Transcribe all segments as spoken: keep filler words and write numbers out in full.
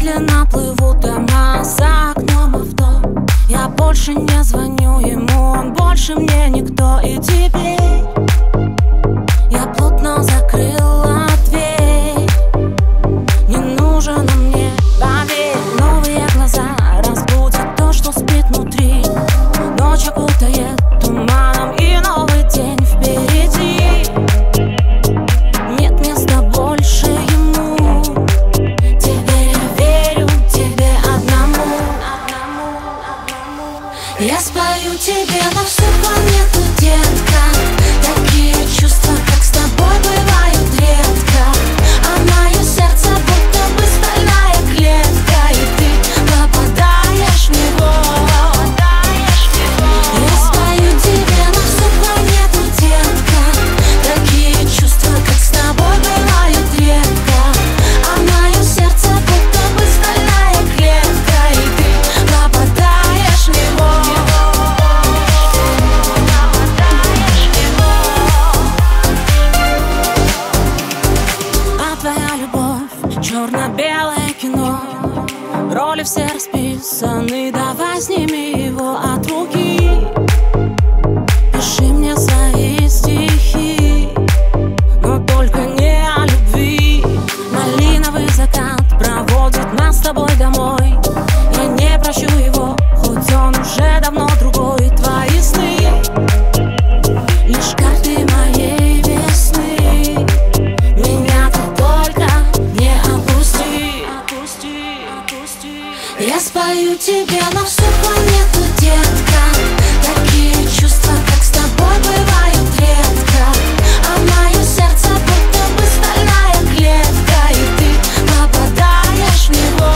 медленно плывут дома за окном авто. Я больше не звоню ему, он больше мне никто. И теперь я плотно закрыла дверь. Не нужен он мне, поверь. Новые глаза разбудят то, что спит внутри. Ночь окутает туманом, и новый день впереди. Нет места больше ему. Теперь я верю тебе одному. Я спою тебе на всю планету, детка. Такие чувства, как с тобой, бывают редко. А мое сердце будто бы стальная клетка, и ты попадаешь в него. Я спою тебе на всю планету, детка. Такие чувства, как с тобой, бывают редко. А мое сердце будто бы стальная клетка, и ты попадаешь в него. А твоя любовь — черно-белое кино. Роли все расписаны, давай сними его от руки. Пиши мне свои стихи, но только не о любви. Малиновый закат проводит нас с тобой домой. Я не прощу его, хоть он уже давно другой. Твои сны — лишь карты моей весны. Меня ты только не опусти. Я спою тебе на всю планету, детка. Такие чувства, как с тобой, бывают редко. А мое сердце будто бы стальная клетка, и ты попадаешь в него.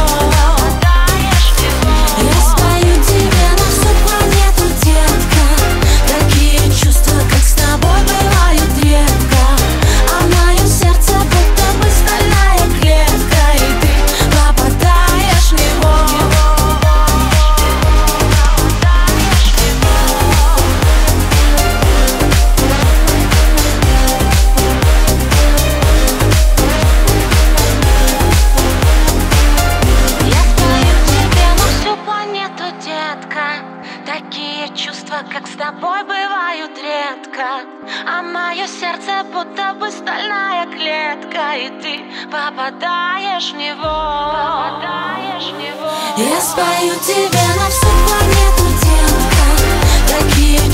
Я спою тебе на всю планету, детка. Такие чувства, как с тобой, бывают редко. А мое сердце будто бы стальная клетка, и ты попадаешь в него. Я спою тебе на всю планету, детка. Такие чувства, как с тобой, бывают редко. А мое сердце будто бы стальная клетка, и ты попадаешь в него. Попадаешь в него. Я спою тебе на всю планету, детка. Такие